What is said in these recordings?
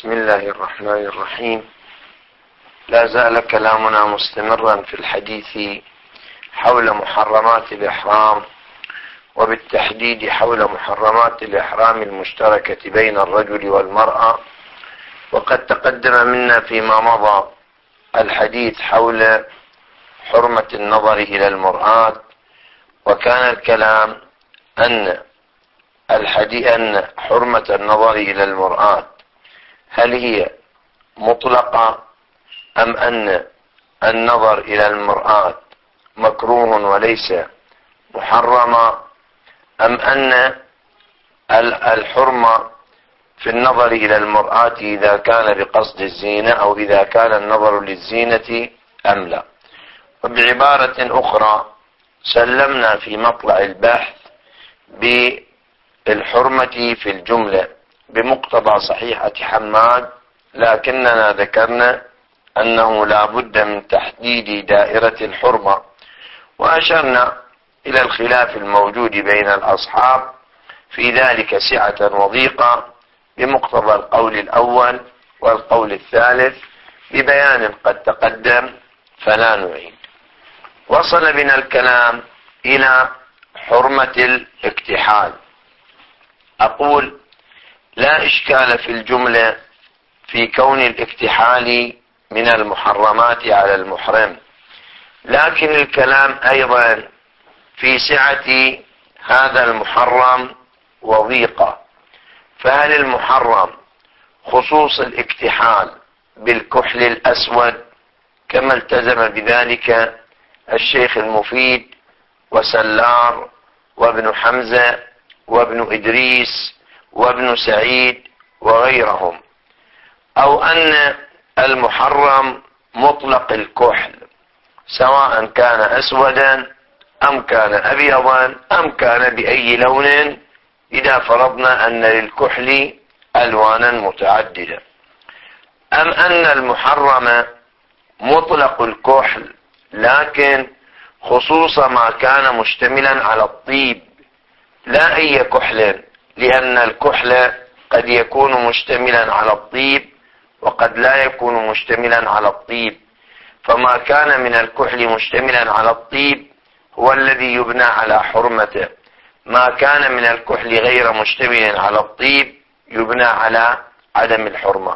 بسم الله الرحمن الرحيم. لا زال كلامنا مستمرا في الحديث حول محرمات الإحرام، وبالتحديد حول محرمات الإحرام المشتركة بين الرجل والمرأة. وقد تقدم منا فيما مضى الحديث حول حرمة النظر إلى المرآة، وكان الكلام أن حرمة النظر إلى المرآة هل هي مطلقة أم أن النظر إلى المرآة مكروه وليس محرما، أم أن الحرمة في النظر إلى المرآة إذا كان بقصد الزينة أو إذا كان النظر للزينة أم لا. وبعبارة أخرى سلمنا في مطلع البحث بالحرمة في الجملة بمقتضى صحيحة حماد، لكننا ذكرنا أنه لا بد من تحديد دائرة الحرمة، وأشرنا إلى الخلاف الموجود بين الأصحاب في ذلك سعة وضيقة بمقتضى القول الأول والقول الثالث ببيان قد تقدم فلا نعيد. وصل بنا الكلام إلى حرمة الاكتحال. أقول لا إشكال في الجملة في كون الاكتحال من المحرمات على المحرم، لكن الكلام أيضا في سعة هذا المحرم وضيقة. فهل المحرم خصوص الاكتحال بالكحل الأسود كما التزم بذلك الشيخ المفيد وسلار وابن حمزة وابن إدريس وابن سعيد وغيرهم، أو أن المحرم مطلق الكحل سواء كان أسودا أم كان أبيضا أم كان بأي لون، إذا فرضنا أن للكحل ألوانا متعددة، أم أن المحرم مطلق الكحل لكن خصوص ما كان مشتملا على الطيب لا أي كحل، لأن الكحل قد يكون مشتملا على الطيب وقد لا يكون مشتملا على الطيب، فما كان من الكحل مشتملا على الطيب هو الذي يبنى على حرمته، ما كان من الكحل غير مشتمل على الطيب يبنى على عدم الحرمة.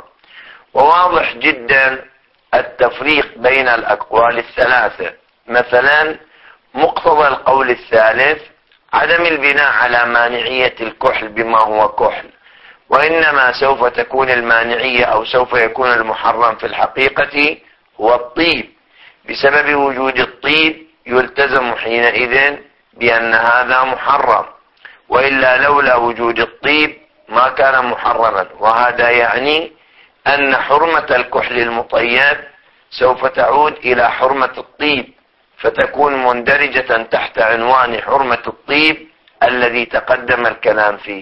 وواضح جدا التفريق بين الأقوال الثلاثة. مثلا مقتضى القول الثالث عدم البناء على مانعية الكحل بما هو كحل، وإنما سوف تكون المانعية أو سوف يكون المحرم في الحقيقة هو الطيب. بسبب وجود الطيب يلتزم حينئذ بأن هذا محرم، وإلا لولا وجود الطيب ما كان محرما. وهذا يعني أن حرمة الكحل المطيب سوف تعود إلى حرمة الطيب، فتكون مندرجة تحت عنوان حرمة الطيب الذي تقدم الكلام فيه.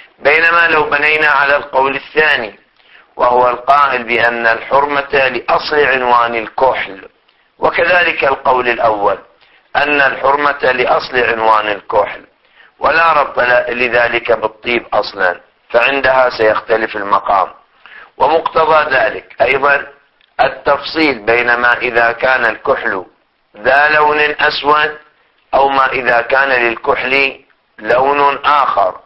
بينما لو بنينا على القول الثاني وهو القائل بأن الحرمة لأصل عنوان الكحل، وكذلك القول الأول أن الحرمة لأصل عنوان الكحل ولا ربط لذلك بالطيب أصلا، فعندها سيختلف المقام. ومقتضى ذلك أيضا التفصيل بين ما إذا كان الكحل ذا لون أسود أو ما إذا كان للكحل لون آخر،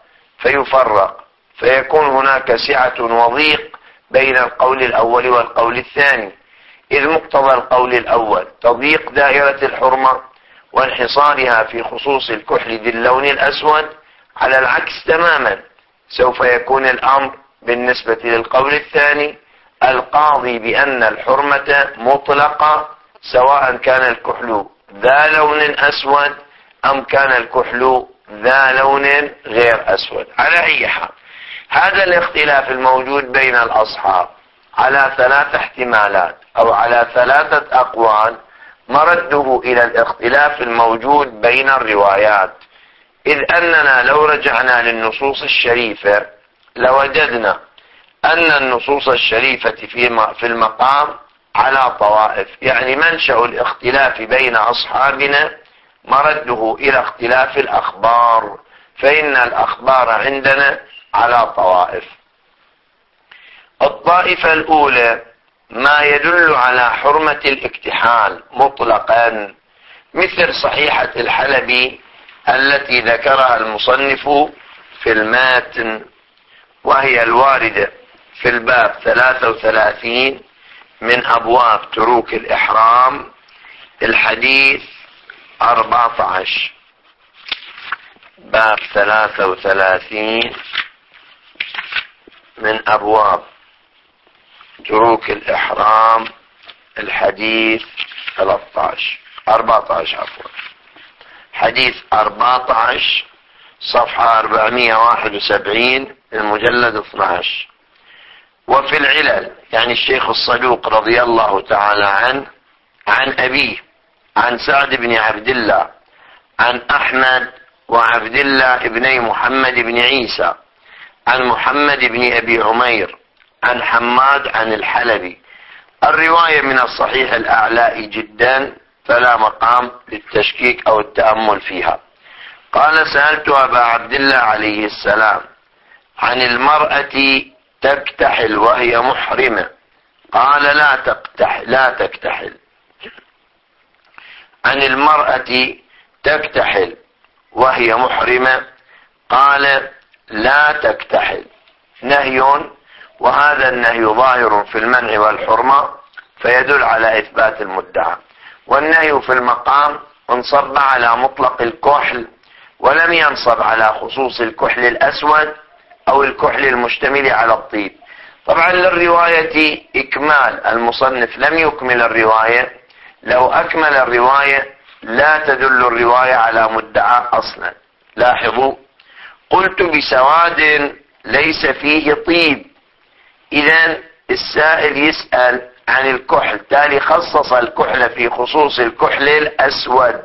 فيفرق، فيكون هناك سعة وضيق بين القول الأول والقول الثاني، إذ مقتضى القول الأول تضييق دائرة الحرمة وانحصارها في خصوص الكحل ذي اللون الأسود. على العكس تماما سوف يكون الأمر بالنسبة للقول الثاني القاضي بأن الحرمة مطلقة سواء كان الكحل ذا لون أسود أم كان الكحل ذا لون غير أسود. على أي حال هذا الاختلاف الموجود بين الأصحاب على 3 احتمالات أو على 3 أقوال مرده إلى الاختلاف الموجود بين الروايات، إذ أننا لو رجعنا للنصوص الشريفة لوجدنا أن النصوص الشريفة في المقام على طوائف، يعني منشأ الاختلاف بين أصحابنا مرده إلى اختلاف الأخبار، فإن الأخبار عندنا على طوائف. الطائفة الأولى ما يدل على حرمة الاكتحال مطلقا، مثل صحيحة الحلبي التي ذكرها المصنف في الماتن، وهي الواردة في الباب 33 من أبواب تروك الإحرام، الحديث 14. باب 33 من أبواب تروك الإحرام، الحديث 14 عفوا، حديث 14 صفحة 471 المجلد 12. وفي العلل يعني الشيخ الصدوق رضي الله تعالى عنه عن أبيه عن سعد بن عبد الله عن أحمد وعبد الله ابني محمد بن عيسى عن محمد بن أبي عمير عن حماد عن الحلبي. الرواية من الصحيح الأعلى جدا، فلا مقام للتشكيك أو التأمل فيها. قال: سألت أبا عبد الله عليه السلام عن المرأة تكتحل وهي محرمة، قال: لا تكتحل. عن المرأة تكتحل وهي محرمة، قال: لا تكتحل. نهي، وهذا النهي ظاهر في المنع والحرمة فيدل على إثبات المدعى، والنهي في المقام انصب على مطلق الكحل ولم ينصب على خصوص الكحل الأسود أو الكحل المشتمل على الطيب. طبعا للرواية إكمال، المصنف لم يكمل الرواية، لو أكمل الرواية لا تدل الرواية على مدعى أصلا. لاحظوا: قلت بسواد ليس فيه طيب. إذن السائل يسأل عن الكحل، تالي خصص الكحل في خصوص الكحل الأسود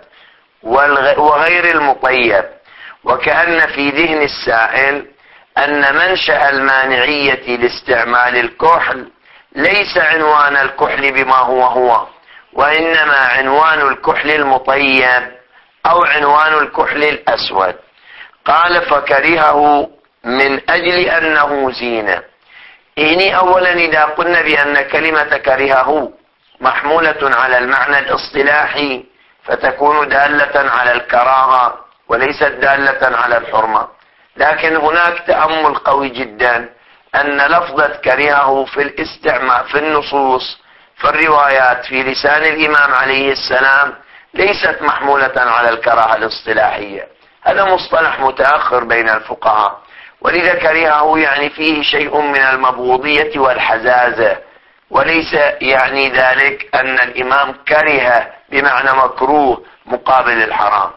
وغير المطيب، وكأن في ذهن السائل أن منشأ المانعية لاستعمال الكحل ليس عنوان الكحل بما هو، وإنما عنوان الكحل المطيب أو عنوان الكحل الأسود. قال: فكرهه من أجل أنه زينة. أولا إذا قلنا بأن كلمة كرهه محمولة على المعنى الاصطلاحي فتكون دالة على الكراهة وليست دالة على الحرمة، لكن هناك تأمل قوي جدا أن لفظة كرهه في الاستعمال في النصوص في الروايات في لسان الإمام عليه السلام ليست محمولة على الكراهة الاصطلاحية. هذا مصطلح متأخر بين الفقهاء، ولذا كرهه يعني فيه شيء من المبغوضية والحزازة، وليس يعني ذلك أن الإمام كره بمعنى مكروه مقابل الحرام.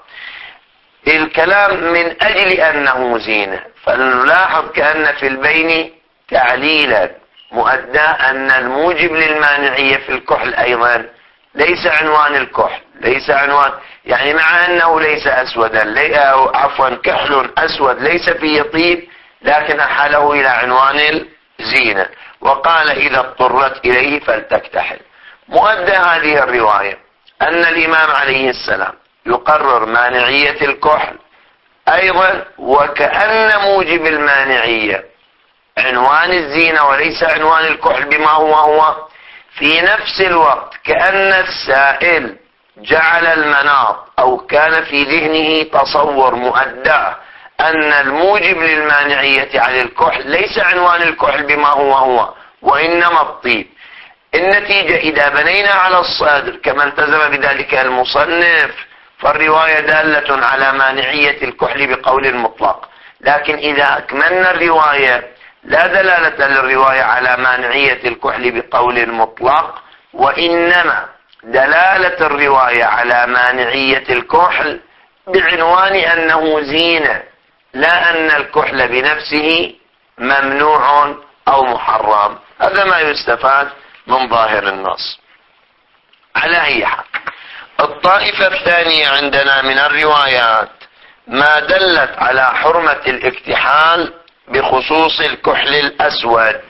الكلام من أجل أنه زينة، فنلاحظ كأن في البين تعليلا مؤدى أن الموجب للمانعية في الكحل أيضا ليس عنوان الكحل، ليس عنوان يعني مع أنه ليس أسودا، عفوا كحل أسود ليس فيه طيب، لكن أحاله إلى عنوان الزينة وقال: إذا اضطرت إليه فلتكتحل. مؤدى هذه الرواية أن الإمام عليه السلام يقرر مانعية الكحل أيضا، وكأن موجب المانعية عنوان الزينة وليس عنوان الكحل بما هو. في نفس الوقت كأن السائل جعل المناط أو كان في ذهنه تصور مؤدى أن الموجب للمانعية عن الكحل ليس عنوان الكحل بما هو وإنما الطيب. النتيجة إذا بنينا على الصدر كما التزم بذلك المصنف فالرواية دالة على مانعية الكحل بقول مطلق، لكن إذا أكملنا الرواية لا دلالة للرواية على مانعية الكحل بقول مطلق، وإنما دلالة الرواية على مانعية الكحل بعنوان أنه زينة، لا أن الكحل بنفسه ممنوع أو محرم. هذا ما يستفاد من ظاهر النص. على أي حال، الطائفة الثانية عندنا من الروايات ما دلت على حرمة الاكتحال بخصوص الكحل الأسود،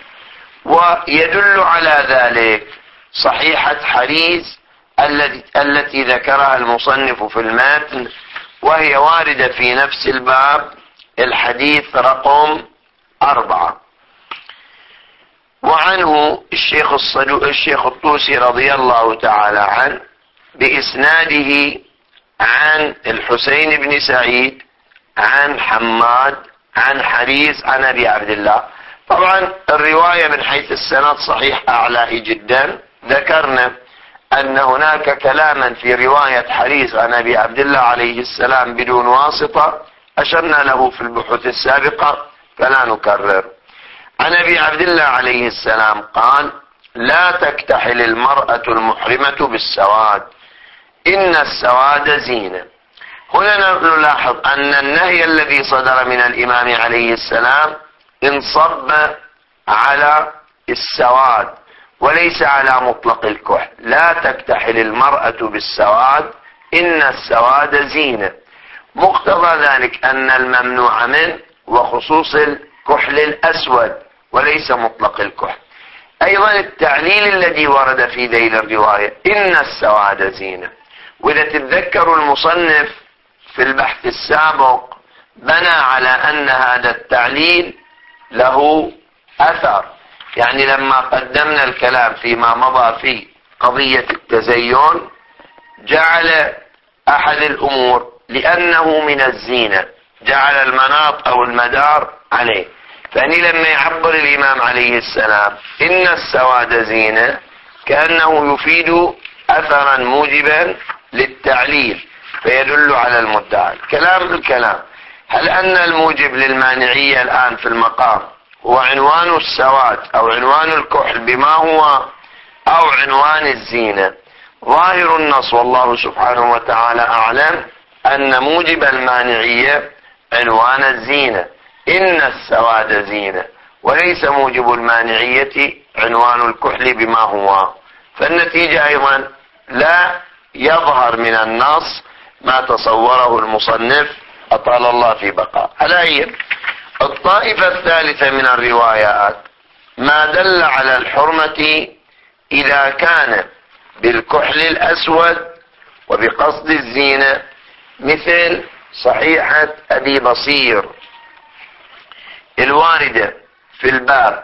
ويدل على ذلك صحيحة حريز التي ذكرها المصنف في المتن، وهي واردة في نفس الباب، الحديث رقم 4. وعنه الشيخ الطوسي رضي الله تعالى عنه بإسناده عن الحسين بن سعيد عن حماد عن حريز عن أبي عبد الله. طبعا الرواية من حيث السند صحيح أعلى جدا. ذكرنا أن هناك كلاما في رواية حريز عن أبي عبد الله عليه السلام بدون واسطة أشرنا له في البحوث السابقة فلا نكرر. عن أبي عبد الله عليه السلام قال: لا تكتحل المرأة المحرمة بالسواد إن السواد زينة. هنا نلاحظ أن النهي الذي صدر من الإمام عليه السلام انصب على السواد وليس على مطلق الكحل. لا تكتحل المرأة بالسواد إن السواد زينة. مقتضى ذلك أن الممنوع منه وخصوص الكحل الأسود وليس مطلق الكحل. أيضا التعليل الذي ورد في ذيل الرواية إن السواد زينة. وإذا تتذكروا المصنف في البحث السابق بنى على أن هذا التعليل له أثر. يعني لما قدمنا الكلام فيما مضى في قضية التزين جعل أحد الأمور لأنه من الزينة جعل المناط أو المدار عليه. فأني لما يعبر الإمام عليه السلام إن السواد زينة كأنه يفيد أثرا موجبا للتعليل فيدل على المدعى. الكلام هل أن الموجب للمانعية الآن في المقام هو عنوان السواد أو عنوان الكحل بما هو أو عنوان الزينة؟ ظاهر النص والله سبحانه وتعالى أعلم أن موجب المانعية عنوان الزينة إن السواد زينة، وليس موجب المانعية عنوان الكحل بما هو. فالنتيجة أيضا لا يظهر من النص ما تصوره المصنف أطال الله في بقاء. على الطائفة الثالثة من الروايات ما دل على الحرمة إذا كان بالكحل الأسود وبقصد الزينة، مثل صحيحة أبي بصير الواردة في الباب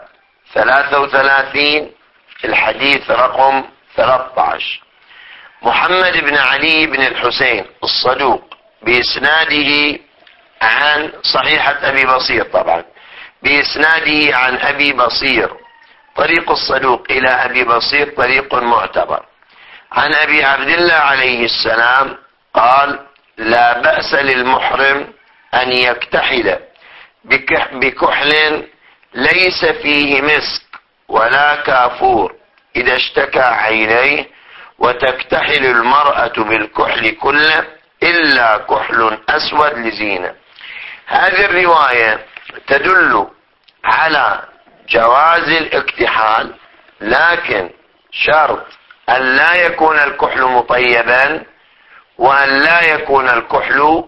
33 الحديث رقم 13. محمد بن علي بن الحسين الصدوق بإسناده عن صحيحة أبي بصير طبعا بإسناده عن أبي بصير طريق الصدوق إلى أبي بصير طريق معتبر عن أبي عبد الله عليه السلام قال: لا بأس للمحرم أن يكتحل بكحل ليس فيه مسك ولا كافور إذا اشتكى عينيه، وتكتحل المرأة بالكحل كله إلا كحل أسود لزينة. هذه الرواية تدل على جواز الاكتحال، لكن شرط أن لا يكون الكحل مطيبا وأن لا يكون الكحل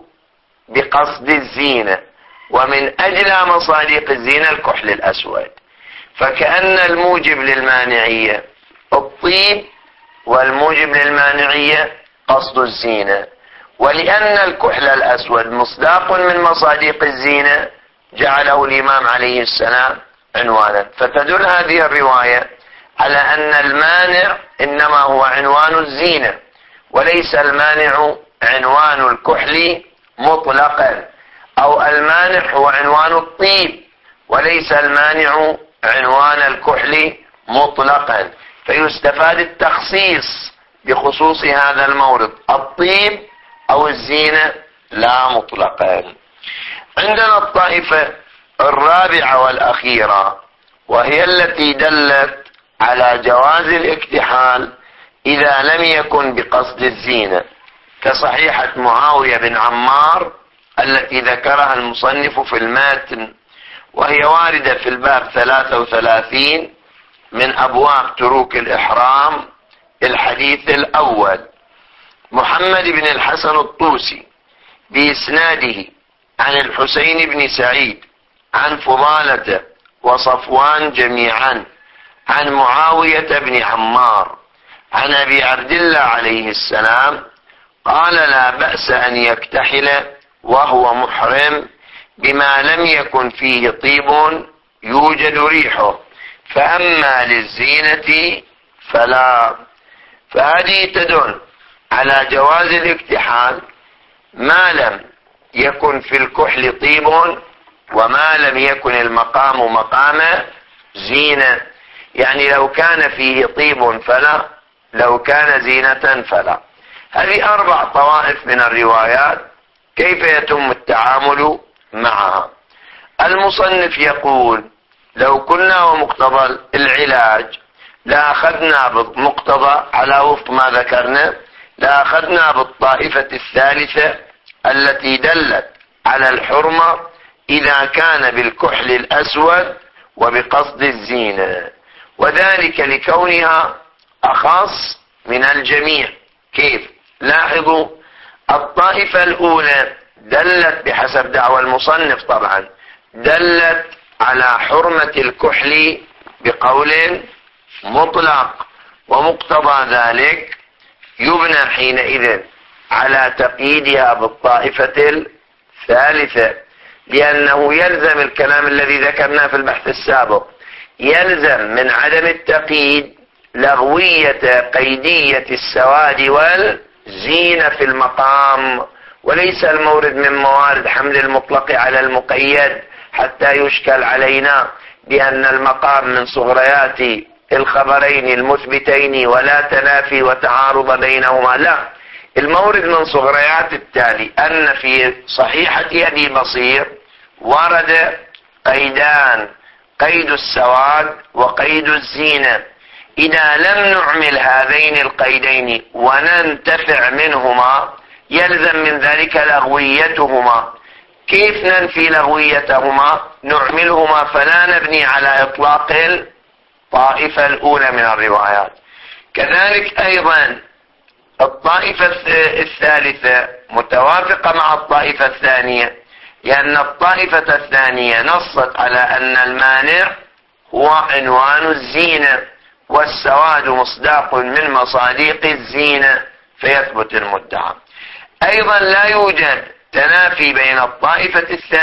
بقصد الزينة، ومن أجل مصادق الزينة الكحل الأسود. فكأن الموجب للمانعية الطيب والموجب للمانعية قصد الزينة، ولأن الكحل الأسود مصداق من مصادق الزينة جعله الإمام عليه السلام عنوانا. فتدل هذه الرواية على أن المانع إنما هو عنوان الزينة وليس المانع عنوان الكحل مطلقا، أو المانع هو عنوان الطيب وليس المانع عنوان الكحل مطلقا. فيستفاد التخصيص بخصوص هذا المورد الطيب أو الزينة لا مطلقا. عندنا الطائفة الرابعة والأخيرة وهي التي دلت على جواز الاكتحال إذا لم يكن بقصد الزينة، كصحيحة معاوية بن عمار التي ذكرها المصنف في الماتن، وهي واردة في الباب 33 من أبواب تروك الإحرام الحديث الأول. محمد بن الحسن الطوسي بإسناده عن الحسين بن سعيد عن فضالة وصفوان جميعا عن معاوية بن عمار عن أبي عبد الله عليه السلام قال: لا بأس أن يكتحل وهو محرم بما لم يكن فيه طيب يوجد ريحه، فأما للزينة فلا. فهذه تدل على جواز الاكتحال ما لم يكن في الكحل طيب وما لم يكن المقام مقام زينة. يعني لو كان فيه طيب فلا، لو كان زينة فلا. هذه 4 طوائف من الروايات كيف يتم التعامل معها. المصنف يقول لو كنا ومقتضى العلاج لأخذنا بمقتضى على وفق ما ذكرنا، لأخذنا بالطائفة الثالثة التي دلت على الحرمة إذا كان بالكحل الأسود وبقصد الزينة، وذلك لكونها أخص من الجميع. كيف؟ لاحظوا الطائفة الأولى دلت بحسب دعوى المصنف طبعا دلت على حرمة الكحل بقول مطلق، ومقتضى ذلك يبنى حينئذ على تقييدها بالطائفة الثالثة، لأنه يلزم الكلام الذي ذكرناه في البحث السابق، يلزم من عدم التقييد لغوية قيدية السواد والزينة في المقام، وليس المورد من موارد حمل المطلق على المقيد حتى يشكل علينا بأن المقام من صغريات الخبرين المثبتين ولا تنافي وتعارض بينهما. لا، المورد من صغريات التالي أن في صحيحة أبي بصير ورد قيدان، قيد السواد وقيد الزينة. إذا لم نعمل هذين القيدين وننتفع منهما يلزم من ذلك لغويتهما. كيف ننفي لغويتهما؟ نعملهما فلا نبني على إطلاق الطائفة الأولى من الروايات. كذلك أيضا الطائفة الثالثة متوافقة مع الطائفة الثانية، لأن الطائفة الثانية نصت على أن المانع هو عنوان الزينة والسواد مصداق من مصاديق الزينة فيثبت المدعى. أيضا لا يوجد تنافي بين الطائفة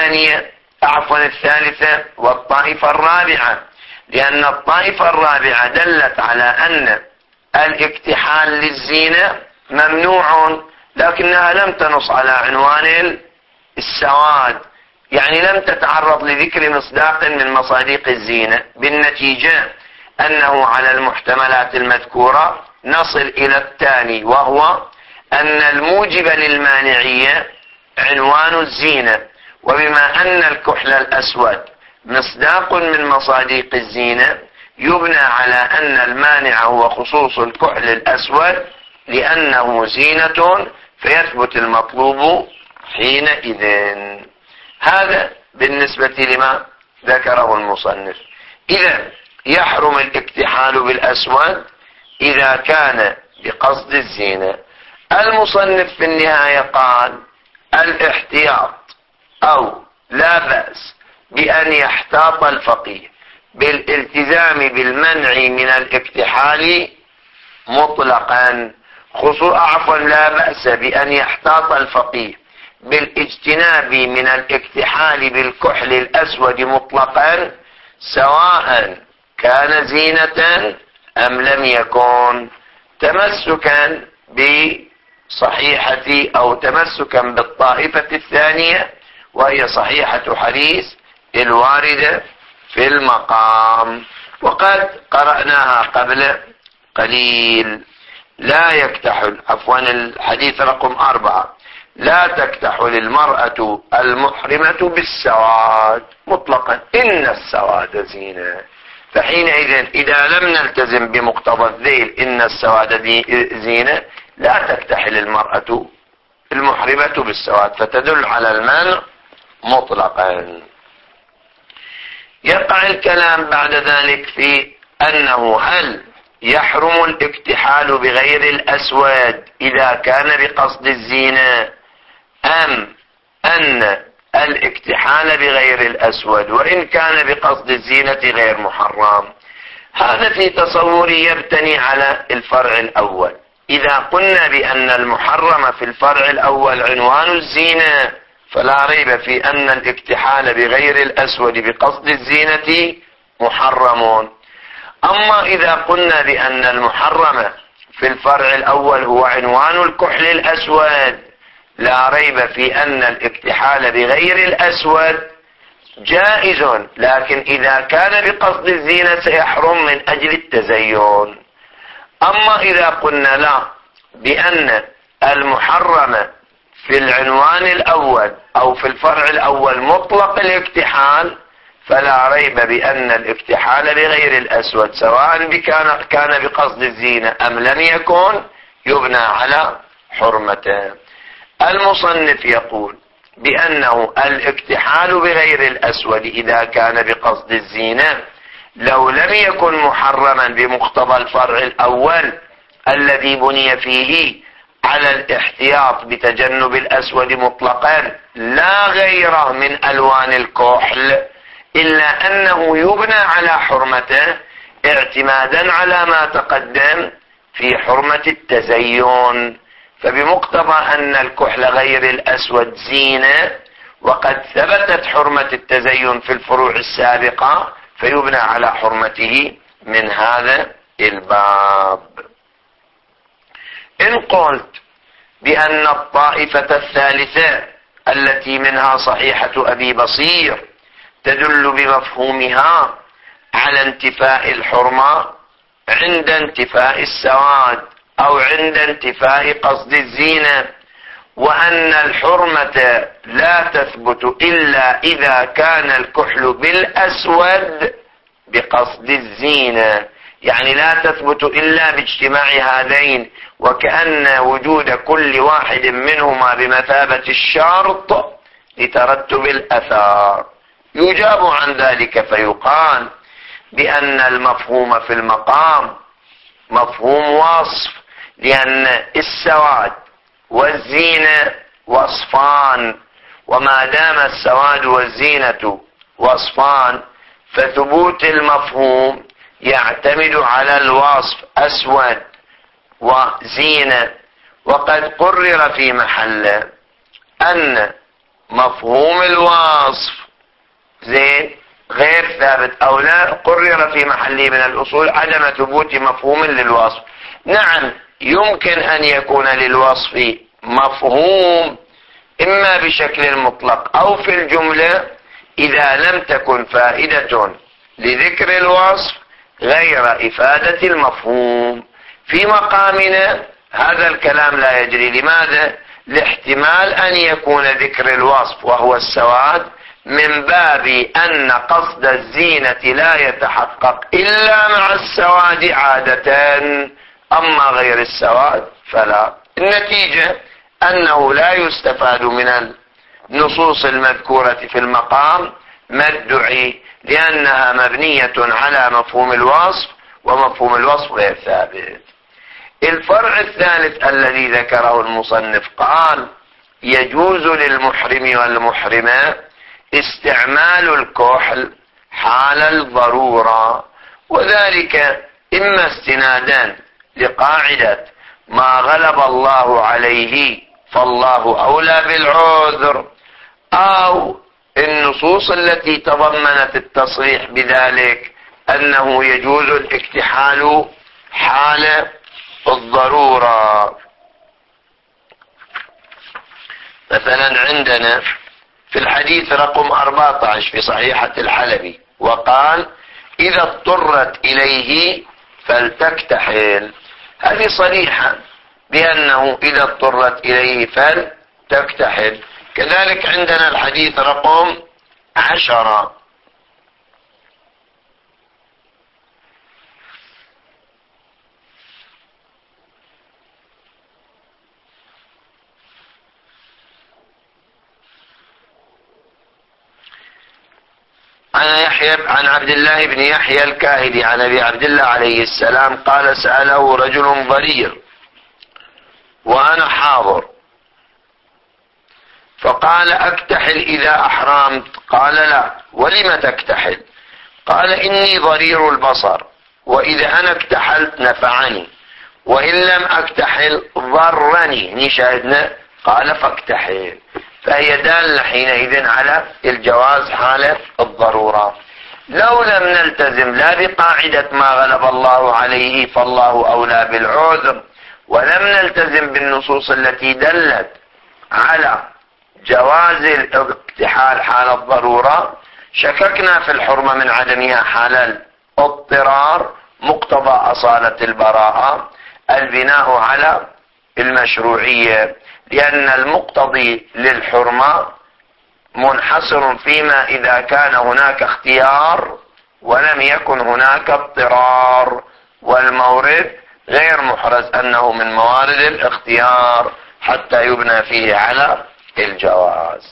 الثالثة والطائفة الرابعة، لأن الطائفة الرابعة دلت على أن الاكتحال للزينة ممنوع، لكنها لم تنص على عنوان السواد، يعني لم تتعرض لذكر مصداق من مصاديق الزينة. بالنتيجة أنه على المحتملات المذكورة نصل إلى الثاني، وهو أن الموجب للمانعية عنوان الزينة، وبما أن الكحل الأسود مصداق من مصاديق الزينة يبنى على أن المانع هو خصوص الكحل الأسود لأنه زينة فيثبت المطلوب حينئذ. هذا بالنسبة لما ذكره المصنف. إذا يحرم الاكتحال بالأسود إذا كان بقصد الزينة. المصنف في النهاية قال الاحتياط أو لا بأس بأن يحتاط الفقيه بالالتزام بالمنع من الاكتحال مطلقا، لا بأس بأن يحتاط الفقيه بالاجتناب من الاكتحال بالكحل الأسود مطلقا سواء كان زينة أم لم يكن، تمسكا بصحيحة أو تمسكا بالطائفة الثانية وهي صحيحة حديث الواردة في المقام. وقد قرأناها قبل قليل. لا يكتحل، عفوا الحديث رقم 4، لا تكتحل المرأة المحرمة بالسواد مطلقا إن السواد زينة. فحينئذ إذا لم نلتزم بمقتضى الذيل إن السواد زينة لا تكتحل المرأة المحرمة بالسواد، فتدل على المنع مطلقا. يقع الكلام بعد ذلك في أنه هل يحرم الاكتحال بغير الأسود إذا كان بقصد الزينة، أم أن الاكتحال بغير الأسود وإن كان بقصد الزينة غير محرم. هذا في تصوري يبتني على الفرع الأول. إذا قلنا بأن المحرم في الفرع الأول عنوان الزينة فلا ريب في أن الاكتحال بغير الأسود بقصد الزينة محرم. أما إذا قلنا بأن المحرم في الفرع الأول هو عنوان الكحل الأسود، لا ريب في أن الاكتحال بغير الأسود جائز، لكن إذا كان بقصد الزينة سيحرم من أجل التزين. أما إذا قلنا لا، بأن المحرم في العنوان الأول أو في الفرع الأول مطلق الاكتحال، فلا ريب بأن الاكتحال بغير الأسود سواء كان بقصد الزينة أم لم يكن يبنى على حرمته. المصنف يقول بأنه الاكتحال بغير الأسود إذا كان بقصد الزينة لو لم يكن محرما بمقتضى الفرع الأول الذي بني فيه على الاحتياط بتجنب الأسود مطلقا لا غيره من ألوان الكحل، إلا أنه يبنى على حرمته اعتمادا على ما تقدم في حرمة التزين. فبمقتضى أن الكحل غير الأسود زينة وقد ثبتت حرمة التزين في الفروع السابقة، فيبنى على حرمته من هذا الباب. إن قلت بأن الطائفة الثالثة التي منها صحيحة أبي بصير تدل بمفهومها على انتفاء الحرمة عند انتفاء السواد أو عند انتفاء قصد الزينة، وأن الحرمة لا تثبت إلا إذا كان الكحل بالأسود بقصد الزينة، يعني لا تثبت إلا باجتماع هذين، وكأن وجود كل واحد منهما بمثابة الشرط لترتب الأثار. يجاب عن ذلك فيقال بأن المفهوم في المقام مفهوم وصف، لأن السواد والزينة وصفان، وما دام السواد والزينة وصفان فثبوت المفهوم يعتمد على الوصف أسود وزينة. وقد قرر في محله أن مفهوم الوصف زين غير ثابت، أو لا قرر في محله من الأصول عدم ثبوت مفهوم للوصف. نعم يمكن أن يكون للوصف مفهوم إما بشكل مطلق أو في الجملة إذا لم تكن فائدة لذكر الوصف غير إفادة المفهوم. في مقامنا هذا الكلام لا يجري. لماذا؟ لاحتمال أن يكون ذكر الوصف وهو السواد من باب أن قصد الزينة لا يتحقق إلا مع السواد عادة، أما غير السواد فلا. النتيجة أنه لا يستفاد من النصوص المذكورة في المقام ما ادعي، لأنها مبنية على مفهوم الوصف، ومفهوم الوصف غير ثابت. الفرع الثالث الذي ذكره المصنف قال يجوز للمحرم والمحرمة استعمال الكحل حال الضرورة، وذلك إما استنادا لقاعدة ما غلب الله عليه فالله أولى بالعذر، أو النصوص التي تضمنت التصريح بذلك أنه يجوز الاكتحال حال الضرورة. مثلا عندنا في الحديث رقم 14 في صحيحة الحلبي وقال إذا اضطرت إليه فلتكتحل، هذه صريحة بأنه إذا اضطرت إليه فلتكتحل. كذلك عندنا الحديث رقم 10 عن عبد الله بن يحيى الكاهلي عن أبي عبد الله عليه السلام قال سأله رجل ضرير وأنا حاضر فقال أكتحل إذا أحرمت؟ قال لا. ولم تكتحل؟ قال إني ضرير البصر، وإذا أنا اكتحلت نفعني، وإن لم أكتحل ضرني. نشاهدنا قال فاكتحل، فهي دالة حينئذ على الجواز حال الضرورة. لو لم نلتزم لا بقاعدة ما غلب الله عليه فالله أولى بالعذر، ولم نلتزم بالنصوص التي دلت على جواز الاكتحال حال الضرورة، شككنا في الحرمة من عدمها حال الاضطرار، مقتضى أصالة البراءة البناء على المشروعية، لأن المقتضي للحرمة منحصر فيما إذا كان هناك اختيار ولم يكن هناك اضطرار، والمورد غير محرز أنه من موارد الاختيار حتى يبنى فيه على الجواز.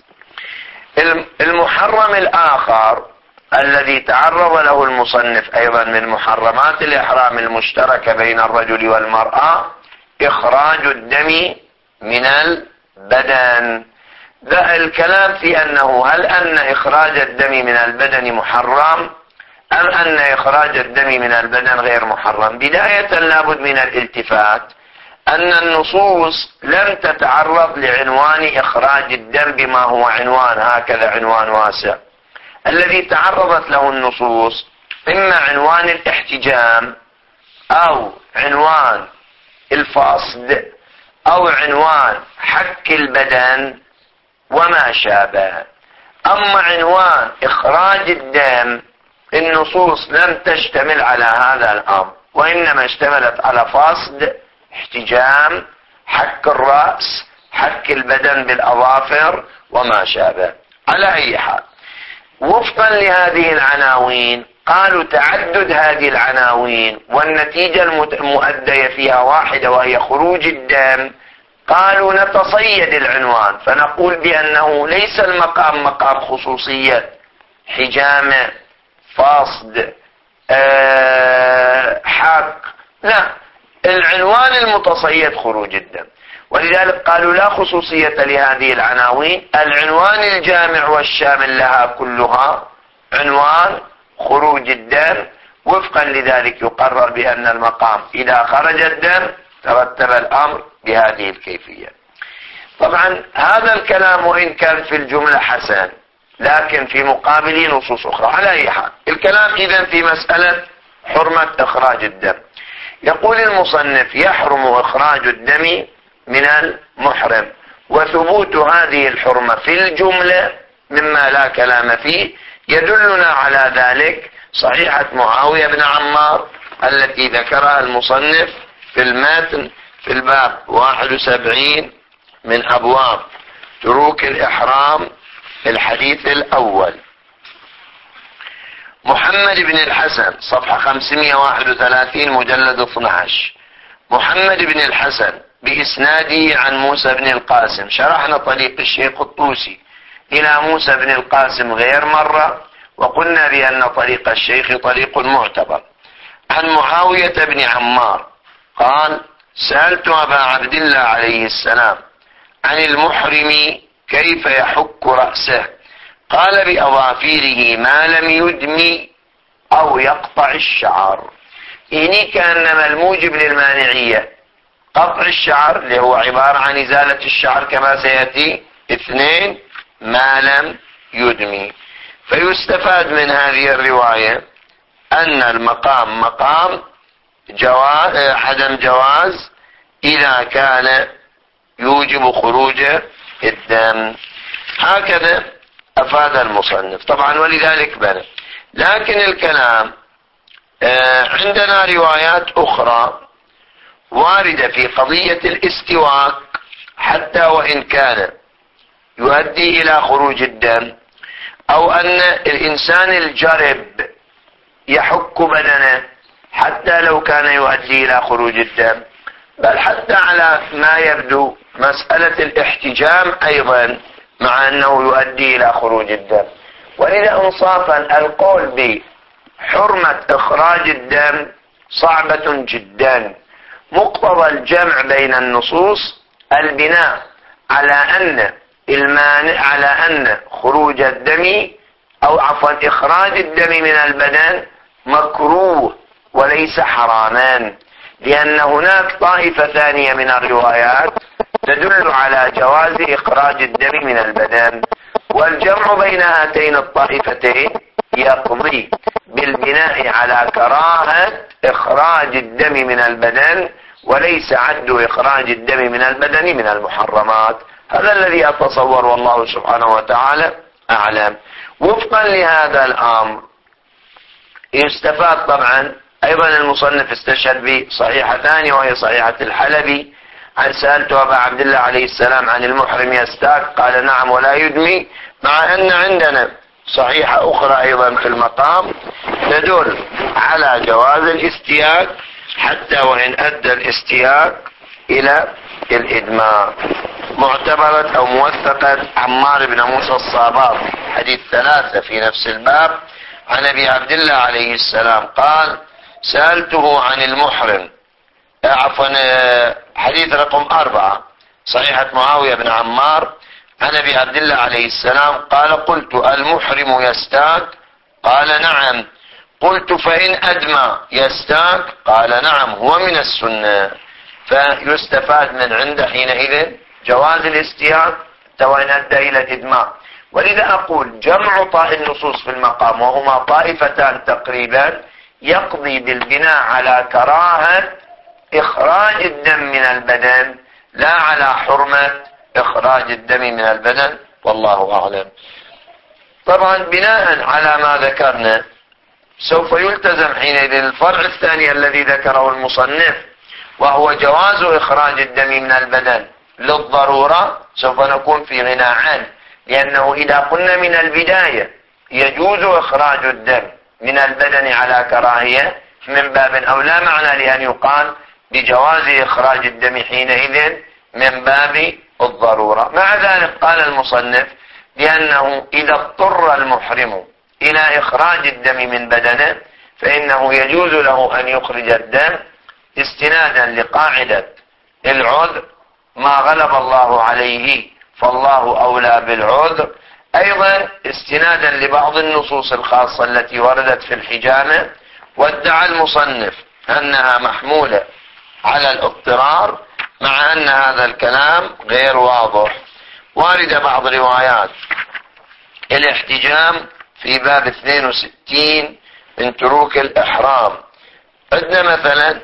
المحرم الآخر الذي تعرض له المصنف أيضا من محرمات الإحرام المشتركة بين الرجل والمرأة إخراج الدم من البدن. ذا الكلام في أنه هل أن إخراج الدم من البدن محرم أم أن إخراج الدم من البدن غير محرم. بداية لابد من الالتفات أن النصوص لم تتعرض لعنوان إخراج الدم بما هو عنوان هكذا عنوان واسع. الذي تعرضت له النصوص إما عنوان الاحتجام أو عنوان الفصد أو عنوان حك البدن وما شابه. أما عنوان إخراج الدم النصوص لم تشتمل على هذا الأمر، وإنما اشتملت على فصد، احتجام، حك الرأس، حك البدن بالأظافر وما شابه. على أي حال وفقا لهذه العناوين قالوا تعدد هذه العناوين والنتيجة المؤدية فيها واحدة وهي خروج الدم، قالوا نتصيد العنوان فنقول بأنه ليس المقام مقام خصوصية حجامة فصد حق، لا، العنوان المتصيد خروج الدم. ولذلك قالوا لا خصوصية لهذه العناوين، العنوان الجامع والشامل لها كلها عنوان خروج الدم. وفقا لذلك يقرر بأن المقام إذا خرج الدم ترتب الأمر بهذه الكيفية. طبعا هذا الكلام وإن كان في الجملة حسن لكن في مقابل نصوص أخرى. على أي حال الكلام إذن في مسألة حرمة إخراج الدم. يقول المصنف يحرم إخراج الدم من المحرم، وثبوت هذه الحرمة في الجملة مما لا كلام فيه. يدلنا على ذلك صحيحة معاوية بن عمار التي ذكرها المصنف في المتن في الباب 71 من أبواب تروك الإحرام الحديث الأول. محمد بن الحسن صفحة 531 مجلد 12. محمد بن الحسن بإسناده عن موسى بن القاسم. شرحنا طريق الشيخ الطوسي إلى موسى بن القاسم غير مرة، وقلنا بأن طريق الشيخ طريق معتبر. عن معاوية بن عمار قال سألت أبا عبد الله عليه السلام عن المحرم كيف يحك رأسه، قال بأظافيره ما لم يدمي أو يقطع الشعر. إني كأنما الموجب للمانعية قطع الشعر اللي هو عبارة عن إزالة الشعر كما سيأتي. 2 ما لم يدمي. فيستفاد من هذه الرواية أن المقام مقام عدم جواز إذا كان يوجب خروج الدم. هكذا أفاد المصنف طبعا ولذلك بنى. لكن الكلام عندنا روايات أخرى واردة في قضية الاستواك حتى وإن كان يؤدي إلى خروج الدم، أو أن الإنسان الجرب يحك بدنه حتى لو كان يؤدي إلى خروج الدم، بل حتى على ما يبدو مسألة الاحتجام أيضا مع أنه يؤدي إلى خروج الدم. ولذا انصافا القول بحرمة إخراج الدم صعبة جدا. مقتضى الجمع بين النصوص البناء على أن خروج الدم أو عفوا إخراج الدم من البدن مكروه وليس حراما، لأن هناك طائفة ثانية من الروايات تدل على جواز إخراج الدم من البدن. والجمع بين هاتين الطائفتين يقضي بالبناء على كراهة إخراج الدم من البدن، وليس عد إخراج الدم من البدن من المحرمات. هذا الذي أتصور، والله سبحانه وتعالى أعلم. وفقا لهذا الأمر يستفاد طبعا أيضا المصنف استشهد بصحيحة ثانية وهي صحيحة الحلبي عن سألت أبا عبد الله عليه السلام عن المحرم يستاك قال نعم ولا يدمي، مع أن عندنا صحيحة أخرى أيضا في المقام تدل على جواز الاستياك حتى وإن أدى الاستياك إلى الإدماء. معتبرة أو موثقة عمار بن موسى الصابار حديث 3 في نفس الباب عن أبي عبد الله عليه السلام قال سألته عن المحرم، عفوا حديث رقم 4 صحيحة معاوية بن عمار عن أبي عبد الله عليه السلام قال قلت المحرم يستاك؟ قال نعم. قلت فإن أدمى يستاك؟ قال نعم هو من السنة. فيستفاد من عنده حينئذ جواز الاستياك وإن أدى إلى الإدماء. ولذا أقول جمع النصوص في المقام وهما طائفتان تقريبا يقضي بالبناء على كراهة إخراج الدم من البدن لا على حرمة إخراج الدم من البدن، والله أعلم. طبعا بناء على ما ذكرنا سوف يلتزم حينئذ الفرع الثاني الذي ذكره المصنف وهو جواز إخراج الدم من البدن للضرورة، سوف نكون في غنى عنه، لأنه إذا قلنا من البداية يجوز إخراج الدم من البدن على كراهية من باب أولى معنى لأن يقال بجواز إخراج الدم حينئذ من باب الضرورة. مع ذلك قال المصنف لأنه إذا اضطر المحرم إلى إخراج الدم من بدنه فإنه يجوز له أن يخرج الدم استنادا لقاعدة العذر ما غلب الله عليه فالله أولى بالعذر، أيضا استنادا لبعض النصوص الخاصة التي وردت في الحجامة، وادعى المصنف أنها محمولة على الاضطرار مع أن هذا الكلام غير واضح. وارد بعض روايات الاحتجام في باب 62 من تروك الإحرام. عندنا مثلا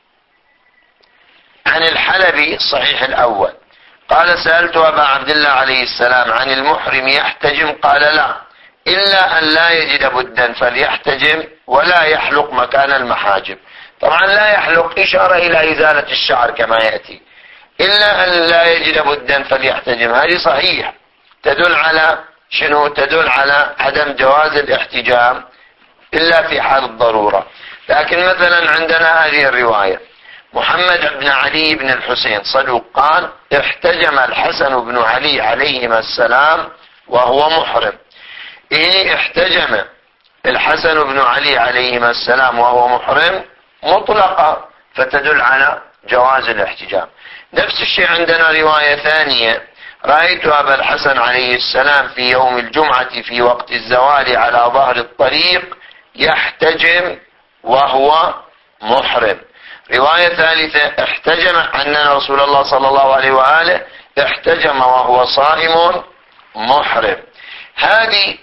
عن الحلبي الصحيح الأول قال سألت أبا عبد الله عليه السلام عن المحرم يحتجم؟ قال لا إلا أن لا يجد بدا فليحتجم ولا يحلق مكان المحاجب. طبعا لا يحلق إشارة إلى إزالة الشعر كما يأتي، إلا أن لا يجد بدا فليحتجم هذه صحيح تدل على شنو؟ تدل على عدم جواز الاحتجام إلا في حال الضرورة. لكن مثلا عندنا هذه الرواية محمد بن علي بن الحسين صدوق قال احتجم الحسن بن علي عليهما السلام وهو محرم. إيه احتجم الحسن بن علي عليهما السلام وهو محرم مطلقة فتدل على جواز الاحتجام. نفس الشيء عندنا رواية ثانية رأيت أبا الحسن عليه السلام في يوم الجمعة في وقت الزوال على ظهر الطريق يحتجم وهو محرم. رواية ثالثة احتجم أن رسول الله صلى الله عليه وآله احتجم وهو صائم محرم. هذه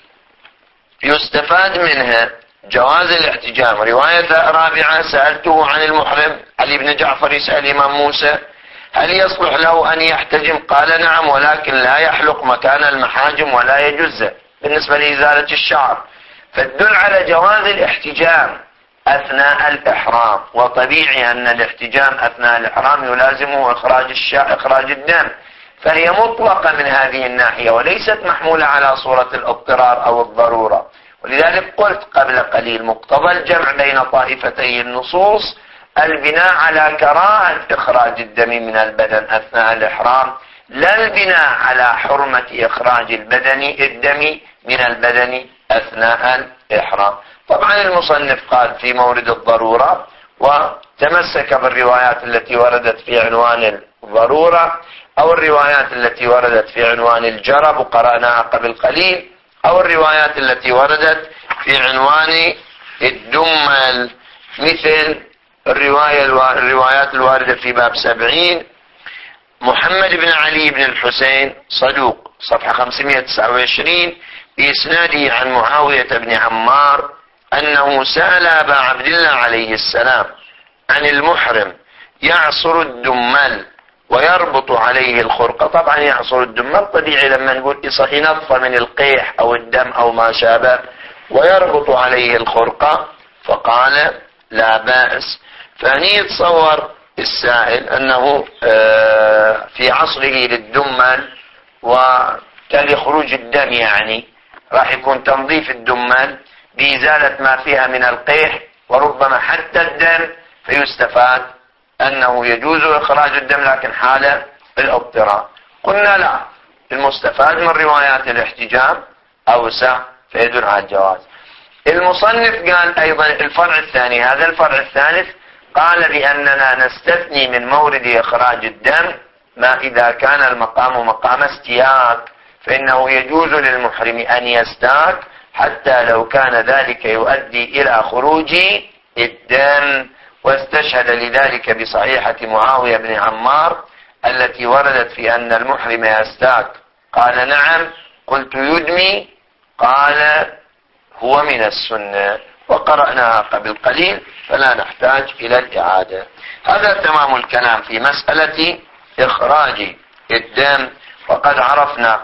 يستفاد منها جواز الاحتجام. رواية رابعة سألته عن المحرم علي بن جعفر يسأل إمام موسى هل يصلح له أن يحتجم؟ قال نعم ولكن لا يحلق مكان المحاجم ولا يجوز بالنسبة لإزالة الشعر، فالدل على جواز الاحتجام أثناء الإحرام. وطبيعي أن الاحتجام أثناء الإحرام يلازمه إخراج الدم، فهي مطلقة من هذه الناحية وليست محمولة على صورة الاضطرار أو الضرورة. ولذلك قلت قبل قليل مقتضى الجمع بين طائفتي النصوص البناء على كراهة إخراج الدم من البدن أثناء الإحرام، لا البناء على حرمة إخراج الدم من البدن أثناء الإحرام. طبعا المصنف قال في مورد الضرورة وتمسك بالروايات التي وردت في عنوان الضرورة أو الروايات التي وردت في عنوان الجرب وقرأناها قبل قليل أو الروايات التي وردت في عنوان الدمل مثل الروايات الواردة في باب 70. محمد بن علي بن الحسين صدوق صفحة 529 بإسناده عن معاوية بن عمار أنه سأل أبا عبد الله عليه السلام عن المحرم يعصر الدمل ويربط عليه الخرقة. طبعا يعصر الدمل طبيعي لما نقول ينظف من القيح أو الدم أو ما شابه، ويربط عليه الخرقة، فقال لا بأس. فهني يتصور السائل أنه في عصره للدمل وتالي خروج الدم، يعني راح يكون تنظيف الدمل بإزالة ما فيها من القيح وربما حتى الدم، فيستفاد أنه يجوز إخراج الدم لكن حال الاضطرار. قلنا لا، المستفاد من روايات الاحتجام أوسع فيدل على الجواز. المصنف قال أيضا الفرع الثاني، هذا الفرع الثالث قال بأننا نستثني من مورد إخراج الدم ما إذا كان المقام مقام استياك، فإنه يجوز للمحرم أن يستاك حتى لو كان ذلك يؤدي إلى خروج الدم. واستشهد لذلك بصحيحة معاوية بن عمار التي وردت في أن المحرم يستاك، قال نعم، قلت يدمي، قال هو من السنة، وقرأناها قبل قليل فلا نحتاج إلى الإعادة. هذا تمام الكلام في مسألة إخراج الدم. وقد عرفنا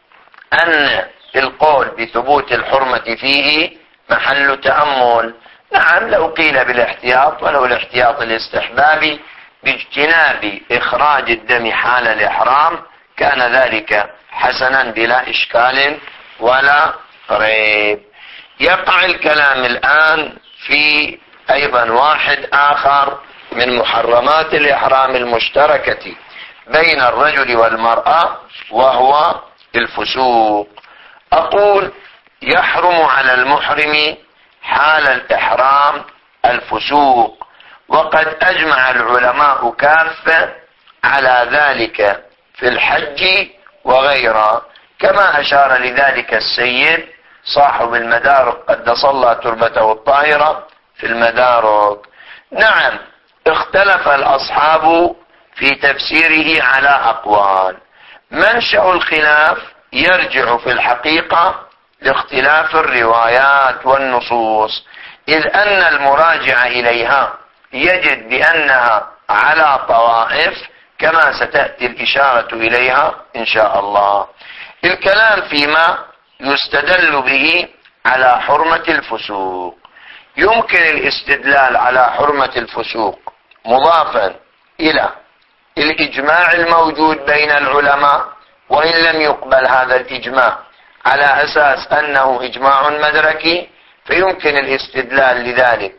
أن القول بثبوت الحرمة فيه محل تأمل. نعم، لو قيل بالاحتياط ولو الاحتياط الاستحبابي باجتناب إخراج الدم حال الإحرام كان ذلك حسنا بلا إشكال ولا ريب. يقع الكلام الآن في أيضا واحد آخر من محرمات الإحرام المشتركة بين الرجل والمرأة، وهو الفسوق. أقول يحرم على المحرم حال الإحرام الفسوق، وقد أجمع العلماء كافة على ذلك في الحج وغيره، كما أشار لذلك السيد صاحب المدارك قدس الله تربته الطاهرة في المدارك. نعم، اختلف الأصحاب في تفسيره على أقوال. منشأ الخلاف يرجع في الحقيقة لاختلاف الروايات والنصوص، إذ أن المراجع إليها يجد بأنها على طوائف كما ستأتي الإشارة إليها إن شاء الله. الكلام فيما يستدل به على حرمة الفسوق. يمكن الاستدلال على حرمة الفسوق مضافا إلى الإجماع الموجود بين العلماء، وإن لم يقبل هذا الإجماع على أساس أنه إجماع مدركي، فيمكن الاستدلال لذلك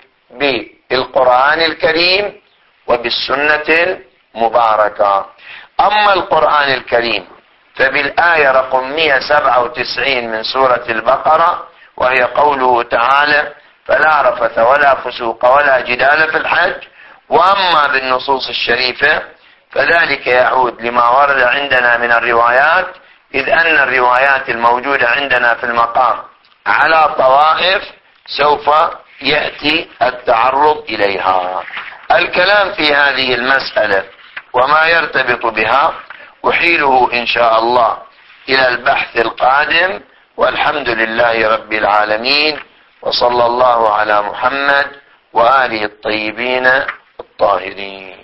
بالقرآن الكريم وبالسنة المباركة. أما القرآن الكريم فبالآية رقم 197 من سورة البقرة، وهي قوله تعالى فلا رفث ولا فسوق ولا جدال في الحج. وأما بالنصوص الشريفة فذلك يعود لما ورد عندنا من الروايات، إذ أن الروايات الموجودة عندنا في المقام على طوائف سوف يأتي التعرض إليها. الكلام في هذه المسألة وما يرتبط بها أحيله إن شاء الله إلى البحث القادم، والحمد لله رب العالمين، وصلى الله على محمد وآله الطيبين الطاهرين.